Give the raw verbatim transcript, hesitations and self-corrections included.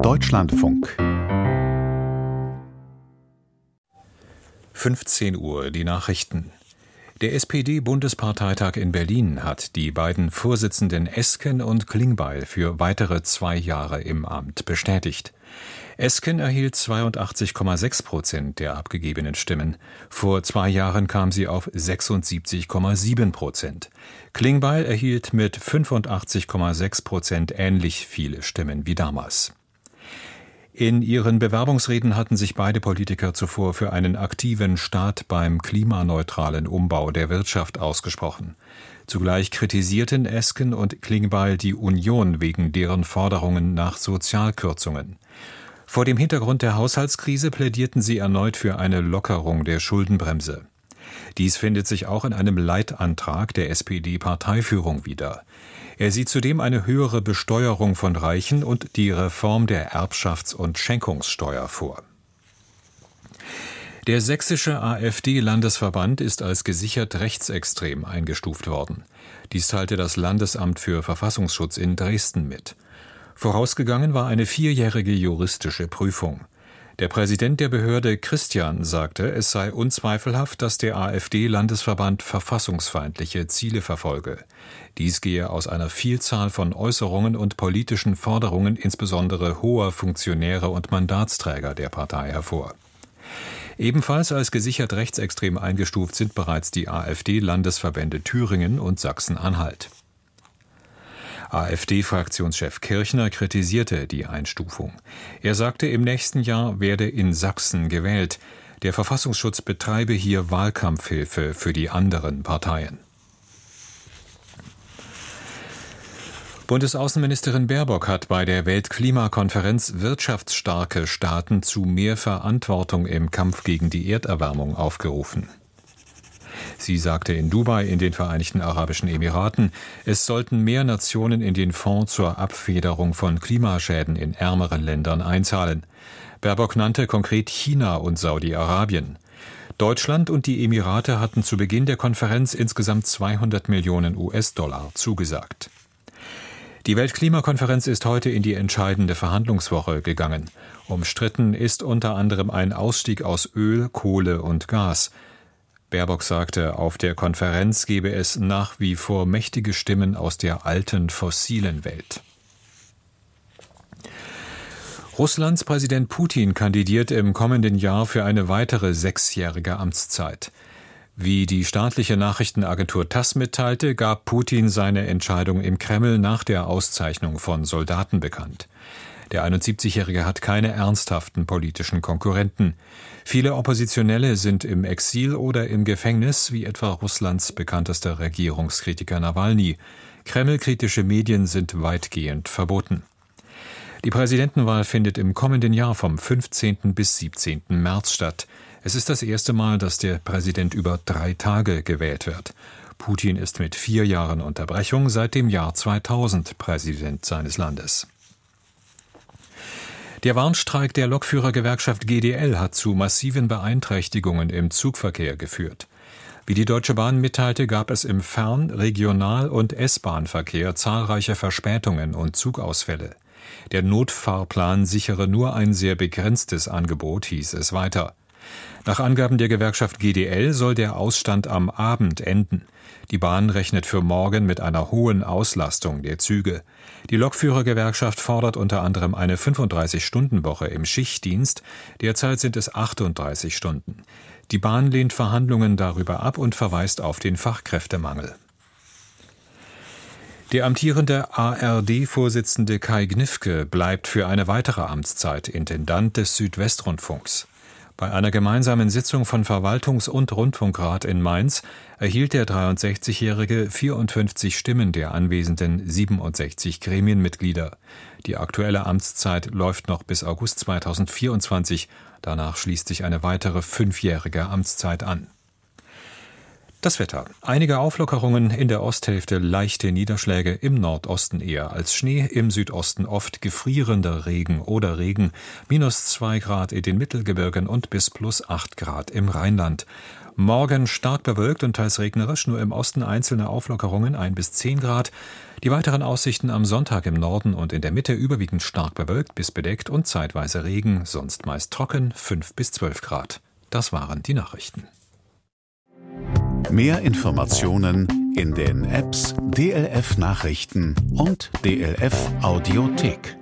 Deutschlandfunk. fünfzehn Uhr, die Nachrichten. Der S P D-Bundesparteitag in Berlin hat die beiden Vorsitzenden Esken und Klingbeil für weitere zwei Jahre im Amt bestätigt. Esken erhielt zweiundachtzig Komma sechs Prozent der abgegebenen Stimmen. Vor zwei Jahren kam sie auf sechsundsiebzig Komma sieben Prozent. Klingbeil erhielt mit fünfundachtzig Komma sechs Prozent ähnlich viele Stimmen wie damals. In ihren Bewerbungsreden hatten sich beide Politiker zuvor für einen aktiven Staat beim klimaneutralen Umbau der Wirtschaft ausgesprochen. Zugleich kritisierten Esken und Klingbeil die Union wegen deren Forderungen nach Sozialkürzungen. Vor dem Hintergrund der Haushaltskrise plädierten sie erneut für eine Lockerung der Schuldenbremse. Dies findet sich auch in einem Leitantrag der S P D-Parteiführung wieder. Er sieht zudem eine höhere Besteuerung von Reichen und die Reform der Erbschafts- und Schenkungssteuer vor. Der sächsische AfD-Landesverband ist als gesichert rechtsextrem eingestuft worden. Dies teilte das Landesamt für Verfassungsschutz in Dresden mit. Vorausgegangen war eine vierjährige juristische Prüfung. Der Präsident der Behörde Christian sagte, es sei unzweifelhaft, dass der AfD-Landesverband verfassungsfeindliche Ziele verfolge. Dies gehe aus einer Vielzahl von Äußerungen und politischen Forderungen insbesondere hoher Funktionäre und Mandatsträger der Partei hervor. Ebenfalls als gesichert rechtsextrem eingestuft sind bereits die AfD-Landesverbände Thüringen und Sachsen-Anhalt. AfD-Fraktionschef Kirchner kritisierte die Einstufung. Er sagte, im nächsten Jahr werde in Sachsen gewählt. Der Verfassungsschutz betreibe hier Wahlkampfhilfe für die anderen Parteien. Bundesaußenministerin Baerbock hat bei der Weltklimakonferenz wirtschaftsstarke Staaten zu mehr Verantwortung im Kampf gegen die Erderwärmung aufgerufen. Sie sagte in Dubai in den Vereinigten Arabischen Emiraten, es sollten mehr Nationen in den Fonds zur Abfederung von Klimaschäden in ärmeren Ländern einzahlen. Baerbock nannte konkret China und Saudi-Arabien. Deutschland und die Emirate hatten zu Beginn der Konferenz insgesamt zweihundert Millionen U S-Dollar zugesagt. Die Weltklimakonferenz ist heute in die entscheidende Verhandlungswoche gegangen. Umstritten ist unter anderem ein Ausstieg aus Öl, Kohle und Gas. Baerbock sagte, auf der Konferenz gebe es nach wie vor mächtige Stimmen aus der alten fossilen Welt. Russlands Präsident Putin kandidiert im kommenden Jahr für eine weitere sechsjährige Amtszeit. Wie die staatliche Nachrichtenagentur TASS mitteilte, gab Putin seine Entscheidung im Kreml nach der Auszeichnung von Soldaten bekannt. Der einundsiebzigjährige hat keine ernsthaften politischen Konkurrenten. Viele Oppositionelle sind im Exil oder im Gefängnis, wie etwa Russlands bekanntester Regierungskritiker Nawalny. Kreml-kritische Medien sind weitgehend verboten. Die Präsidentenwahl findet im kommenden Jahr vom fünfzehnten bis siebzehnten März statt. Es ist das erste Mal, dass der Präsident über drei Tage gewählt wird. Putin ist mit vier Jahren Unterbrechung seit dem Jahr zweitausend Präsident seines Landes. Der Warnstreik der Lokführergewerkschaft G D L hat zu massiven Beeinträchtigungen im Zugverkehr geführt. Wie die Deutsche Bahn mitteilte, gab es im Fern-, Regional- und S-Bahn-Verkehr zahlreiche Verspätungen und Zugausfälle. Der Notfahrplan sichere nur ein sehr begrenztes Angebot, hieß es weiter. Nach Angaben der Gewerkschaft G D L soll der Ausstand am Abend enden. Die Bahn rechnet für morgen mit einer hohen Auslastung der Züge. Die Lokführergewerkschaft fordert unter anderem eine fünfunddreißig-Stunden-Woche im Schichtdienst. Derzeit sind es achtunddreißig Stunden. Die Bahn lehnt Verhandlungen darüber ab und verweist auf den Fachkräftemangel. Der amtierende A R D-Vorsitzende Kai Gniffke bleibt für eine weitere Amtszeit Intendant des Südwestrundfunks. Bei einer gemeinsamen Sitzung von Verwaltungs- und Rundfunkrat in Mainz erhielt der dreiundsechzigjährige vierundfünfzig Stimmen der anwesenden siebenundsechzig Gremienmitglieder. Die aktuelle Amtszeit läuft noch bis August zweitausendvierundzwanzig. Danach schließt sich eine weitere fünfjährige Amtszeit an. Das Wetter. Einige Auflockerungen in der Osthälfte, leichte Niederschläge, im Nordosten eher als Schnee, im Südosten oft gefrierender Regen oder Regen, minus zwei Grad in den Mittelgebirgen und bis plus acht Grad im Rheinland. Morgen stark bewölkt und teils regnerisch, nur im Osten einzelne Auflockerungen, ein bis zehn Grad. Die weiteren Aussichten am Sonntag im Norden und in der Mitte überwiegend stark bewölkt bis bedeckt und zeitweise Regen, sonst meist trocken, fünf bis zwölf Grad. Das waren die Nachrichten. Mehr Informationen in den Apps D L F Nachrichten und D L F Audiothek.